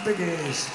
biggest.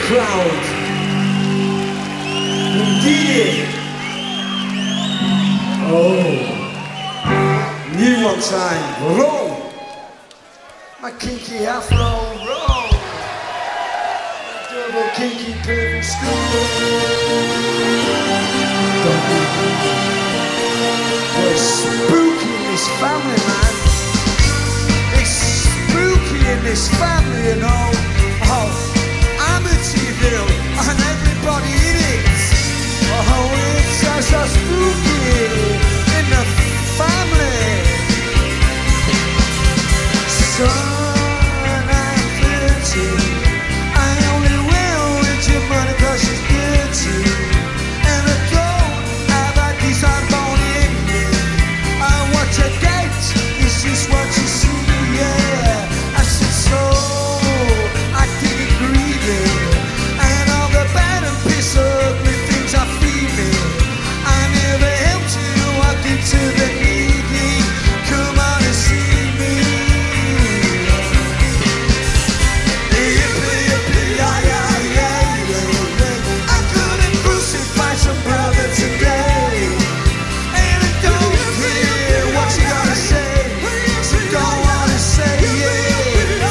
crowd. Indeed. Oh, new one time, roll. My kinky afro, roll. My double kinky curving school. There's spooky in this family, man. It's spooky in this family, you know. Oh, Amityville and everybody in it. Oh, it's so spooky in the family. Son, I'm 13. I only will with your money 'cause she's dirty. And I don't have a decent bone in me. And what you get is just what you see, yeah. I said so, I dig it greedy. And all the bad and piss ugly things I feed me. I never helped you, I give to the needy. Come on and see me. Yippee, yippee, yeah, yeah, yeah, yeah. I couldn't crucify some brother today. And I don't care what you gotta say. So don't wanna say it.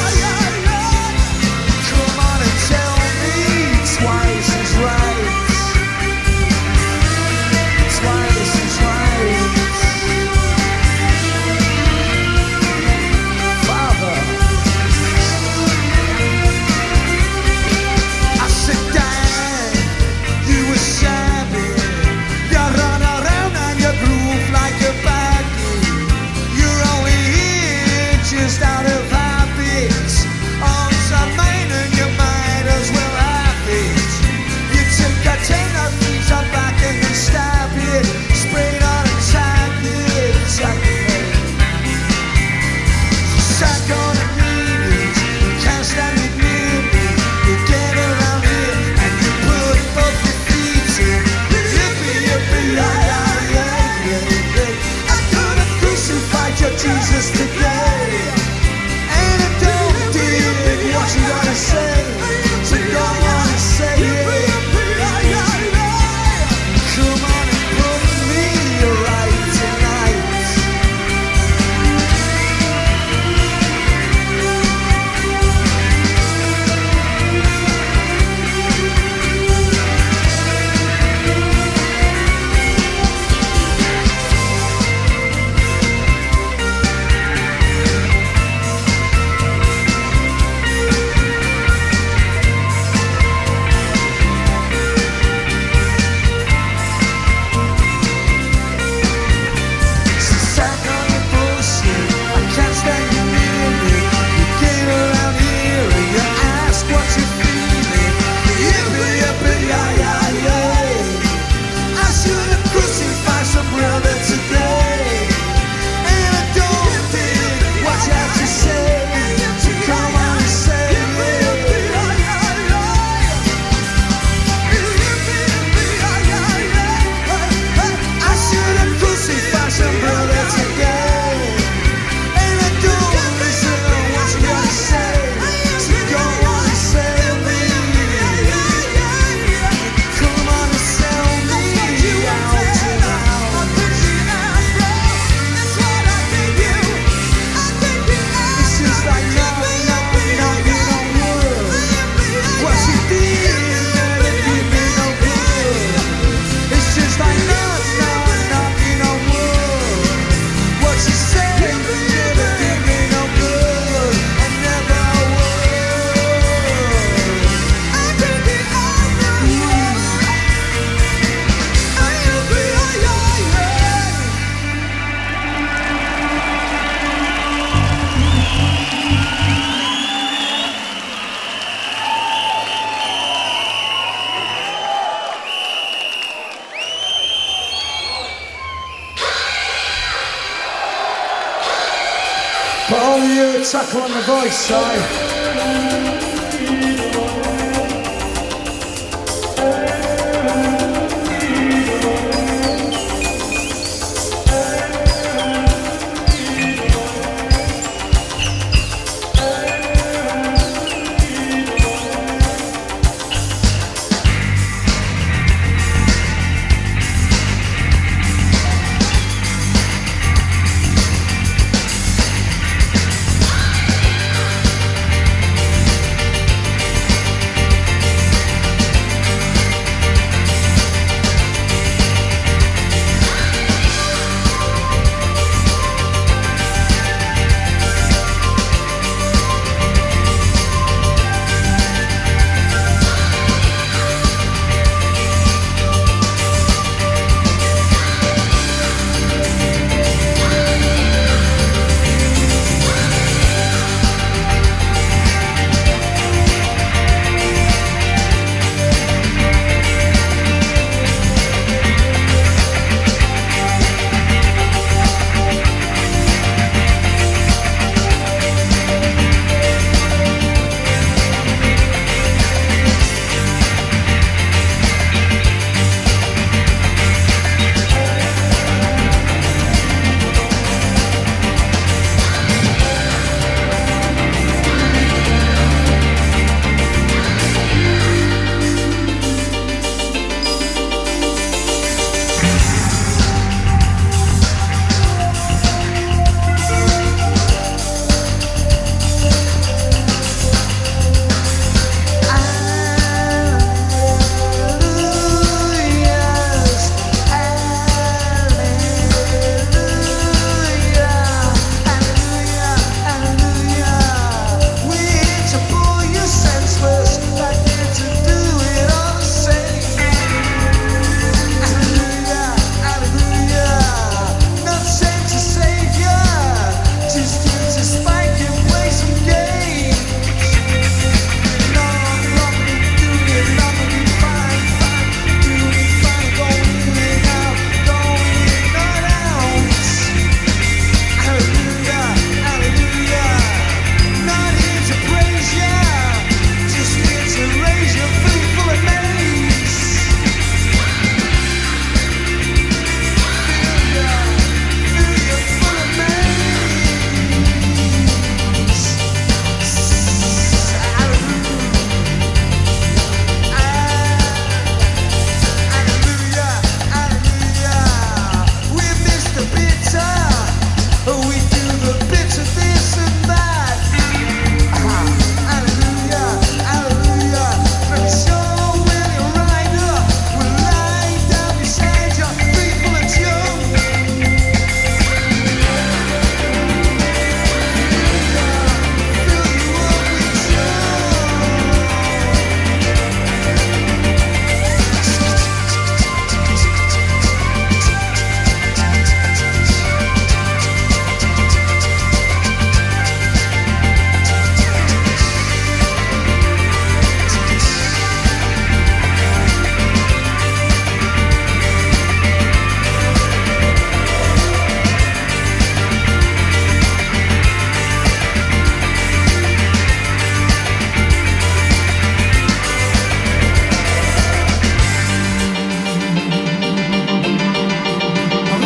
Come on and tell me twice is right. Twice is right. Father, I said, Dad, you were shabby. You run around and you groove like a baggy. You're only here just out of habit. On some mine and you might as well have it. You take a 10 of these up back and then stab it. Spray it on and tag it. Sack on the knees, you can't stand it near me. You get around here and you put both your feet in. Yippee, yippee, yeah, yeah, yeah, yeah, yeah. I could have crucified your Jesus today. And I don't dig what you gotta say. So don't wanna say it. Come on and put me right tonight. Sack on your bullshit, I can't stand you near me. You get around here and you ask what you're feeling. Yippee, yippee, yeah, yeah, yeah. I should have crucified some brother today. And I don't think what you have to say. So come on and say it. I should have crucified some brother today. And I don't listen to what you gotta say. So don't wanna sell me. Come on and sell me out and out. It's just like knocking on wood. What she did never did me no good. It's just like knocking on wood. What she said never did me no good. And never But all of you tackle on the voice side.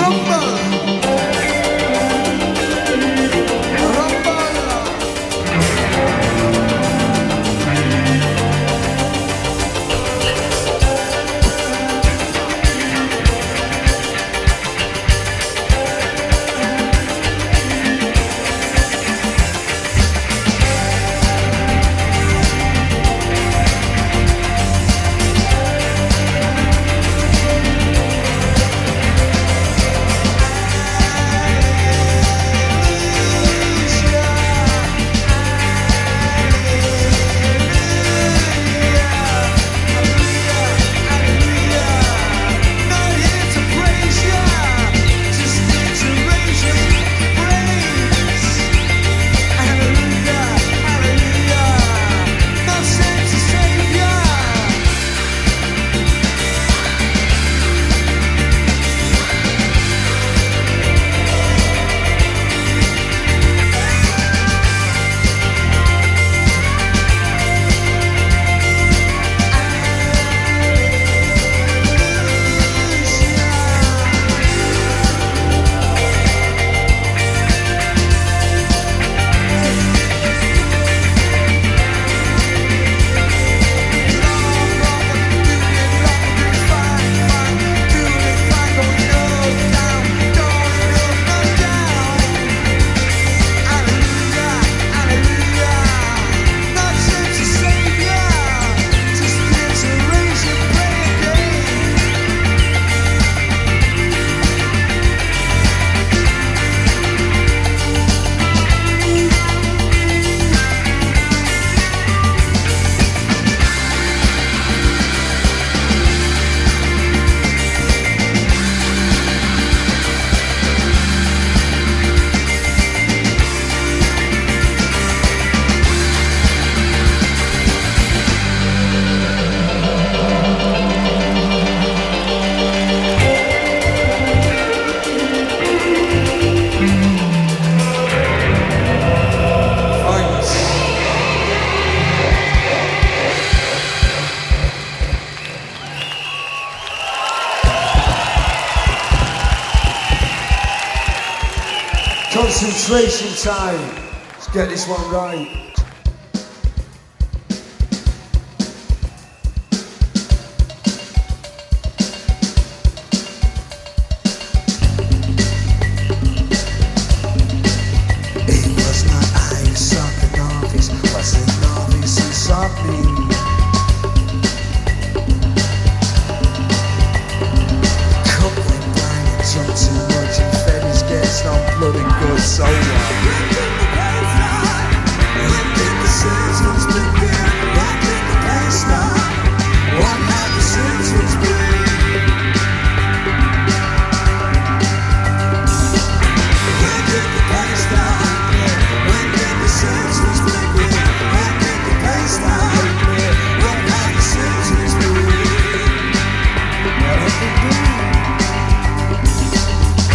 Concentration time. Let's get this one right. It was not I who sought the novice, was the novice who sought me. Cook went blind and drunk too much and fed his guests on blood and guts, so what? When did the seasons begin? When did the play start? What had the seasons been? When did the play start? When did the seasons begin? When did the play start? What had the seasons been? What have they been?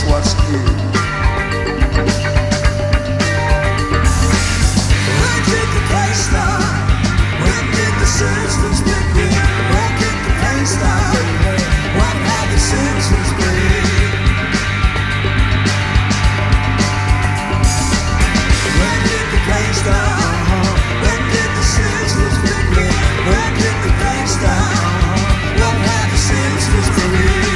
what's new. When did the play start? When did the systems begin? When did the play start? What have the systems been? When did the play start? When did the systems begin? When did the play start? What have the systems been?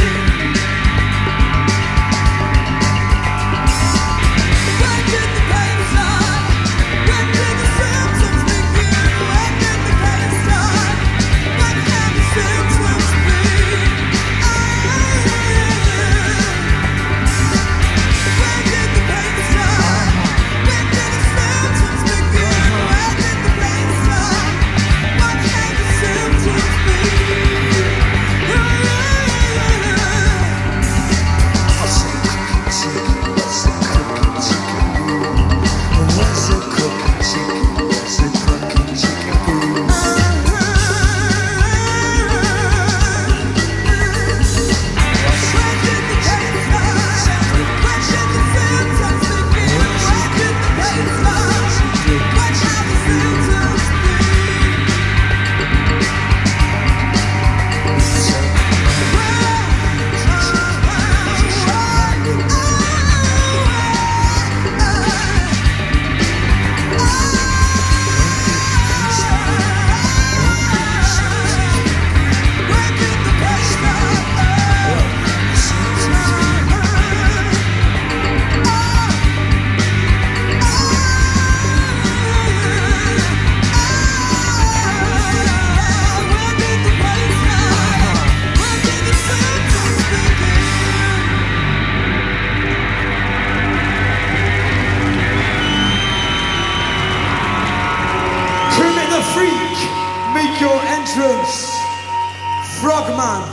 Frogman.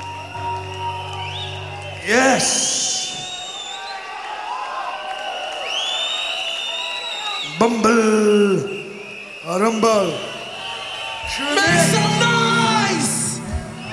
Yes. Bumble. Rumble. Make some noise.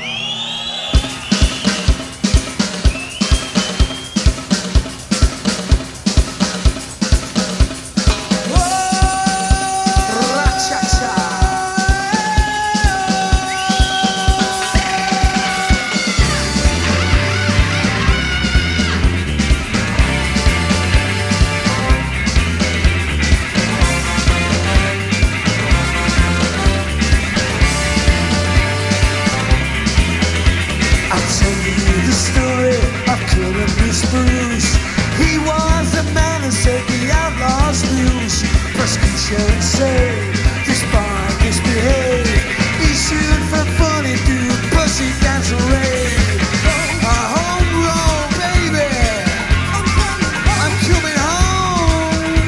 Bruce. He was the man who said the outlaws lose. Prescription say, despite misbehave, issued for funny dude, pussy dance array. A home roll, baby. I'm coming home.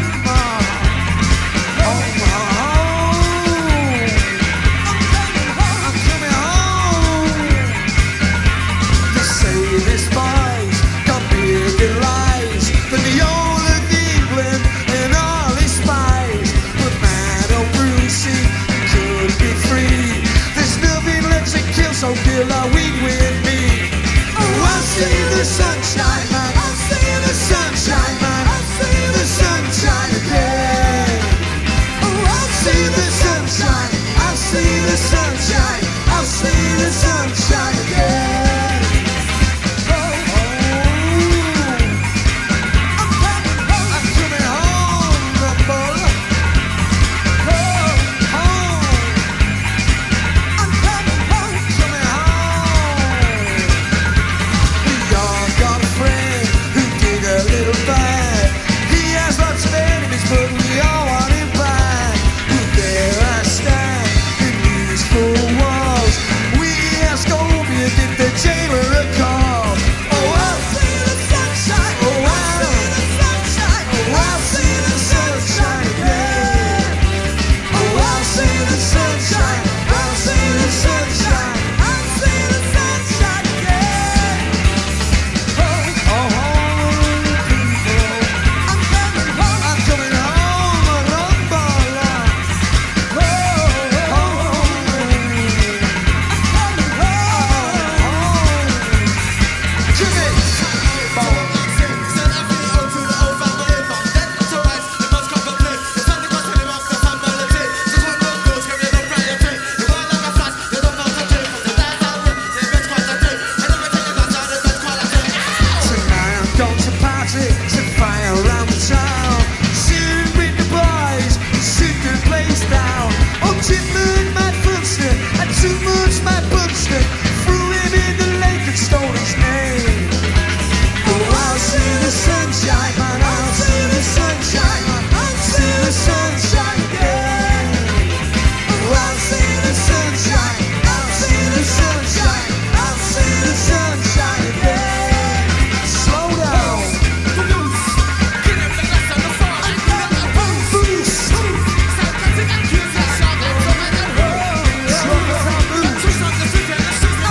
I'm coming home. They say this boy's lies, but the old of England and all his spies. But man, oh Brucey could be free. There's nothing left to kill, so kill our weed with me. Oh, I'll see the sunshine, man. I'll see the sunshine, man. I'll see the sunshine again. Oh, I'll see the sunshine. I'll see the sunshine. I'll see the sunshine again. But we all want him back. There I stand in these four walls. We ask touched my boomstick, threw him in the lake and stole his name. Oh, I'll see the sunshine, man, I'll see the sunshine, I'll see the sunshine again. Oh, I'll see the sunshine, I'll see the sunshine, I'll see the sunshine again. Slow down. Boost.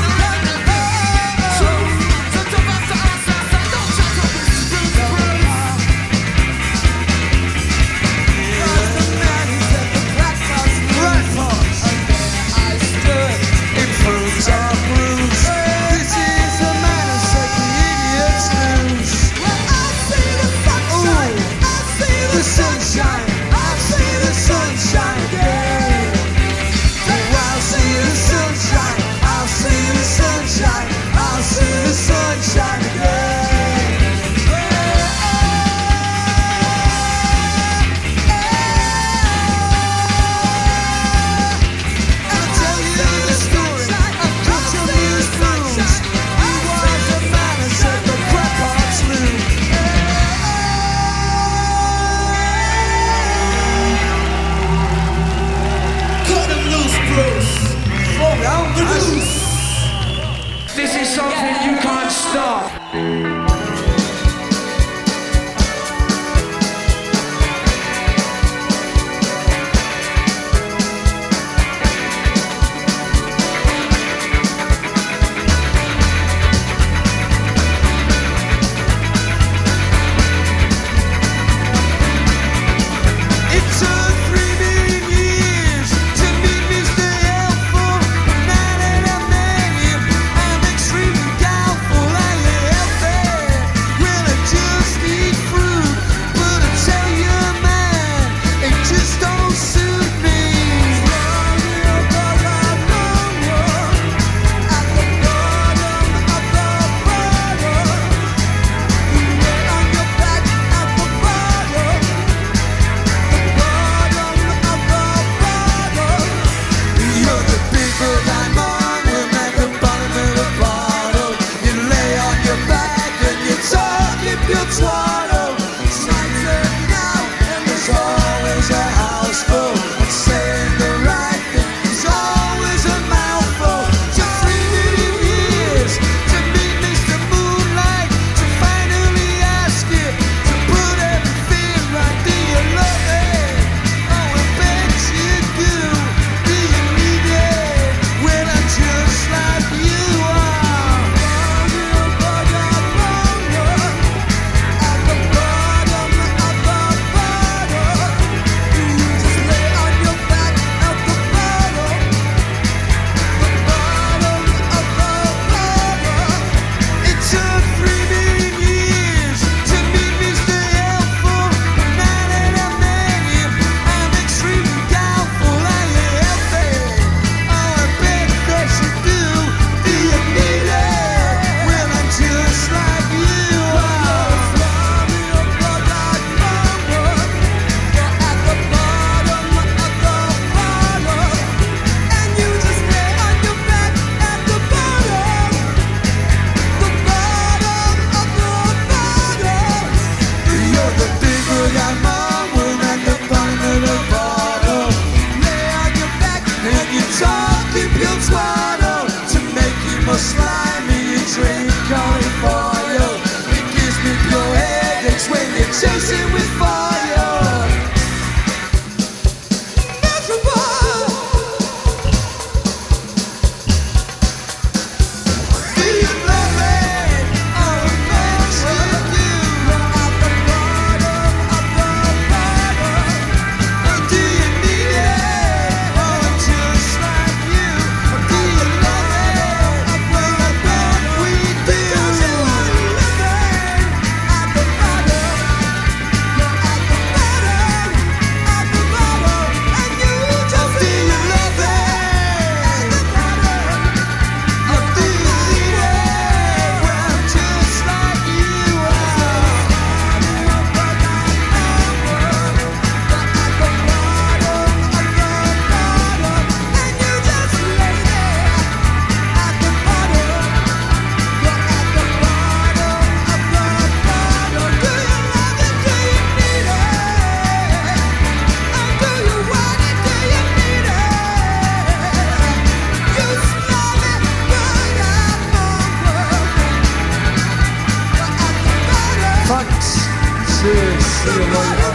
See you later.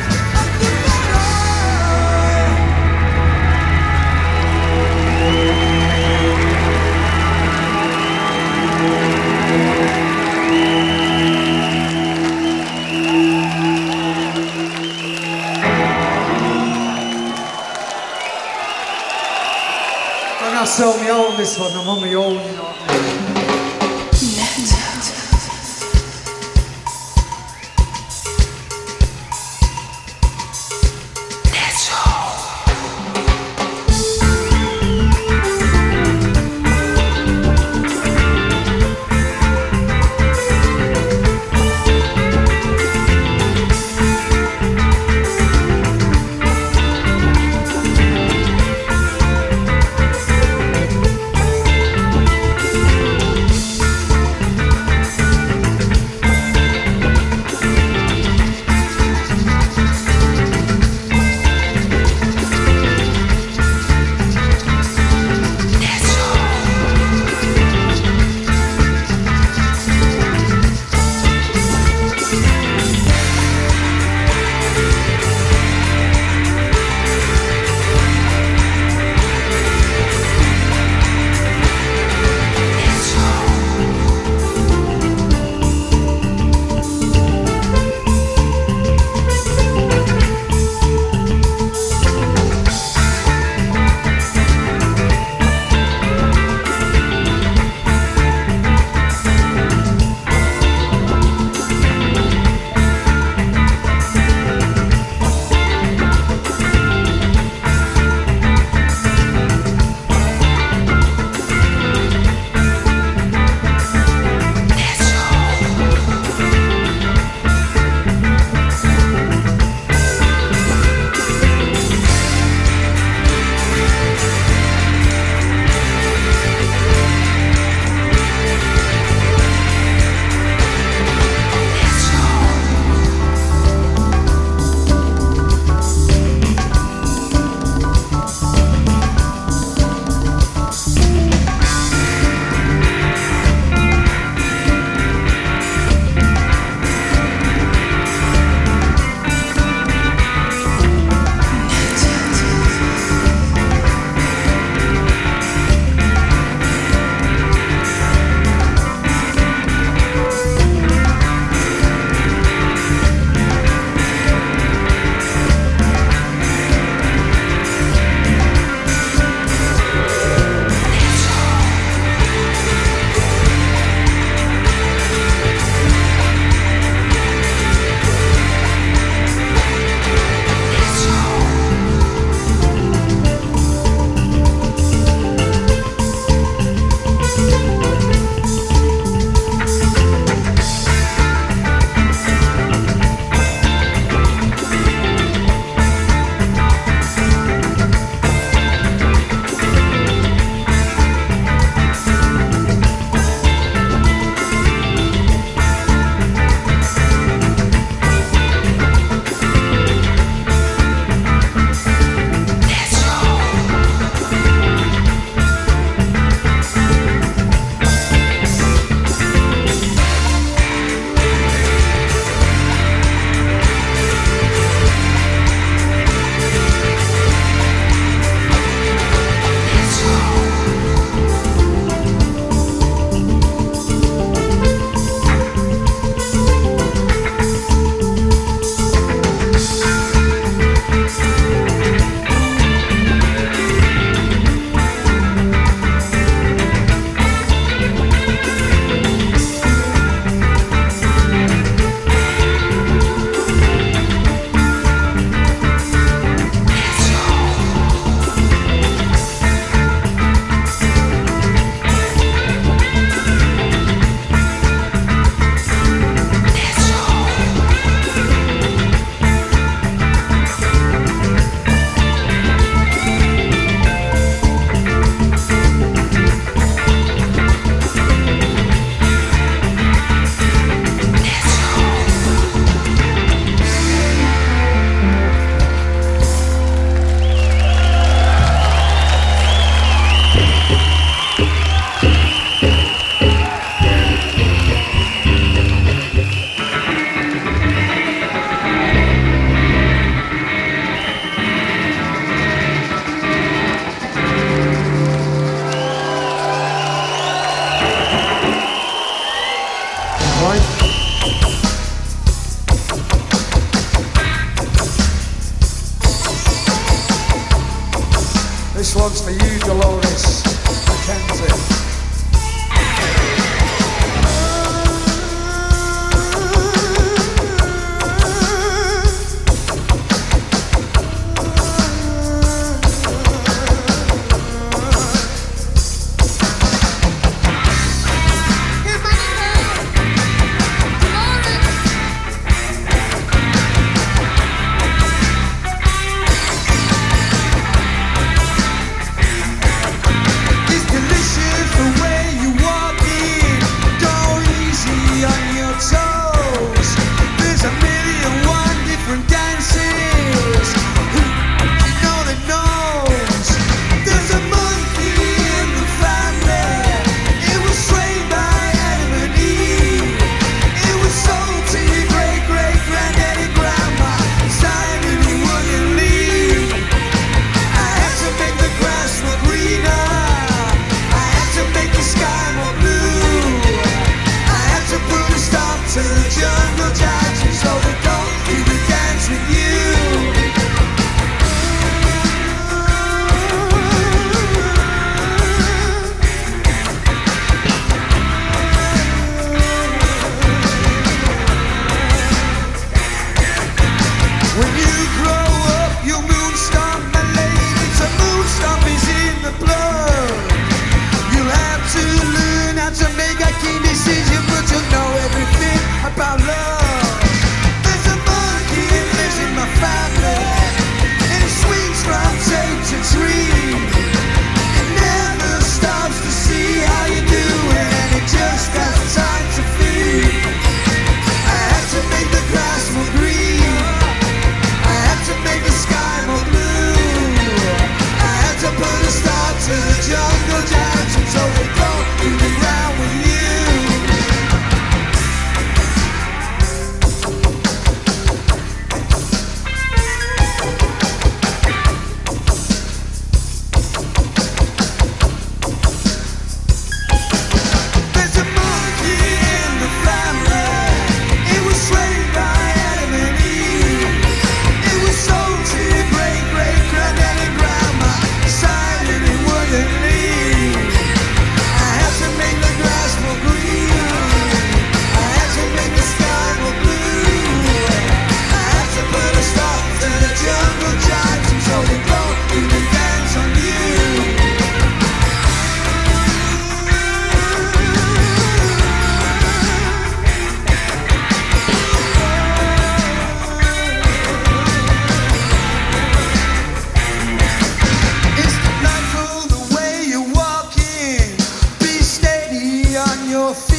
I'm not so me own this one, I'm on my own, you know what I mean? one's for you, Dolores Mackenzie. Your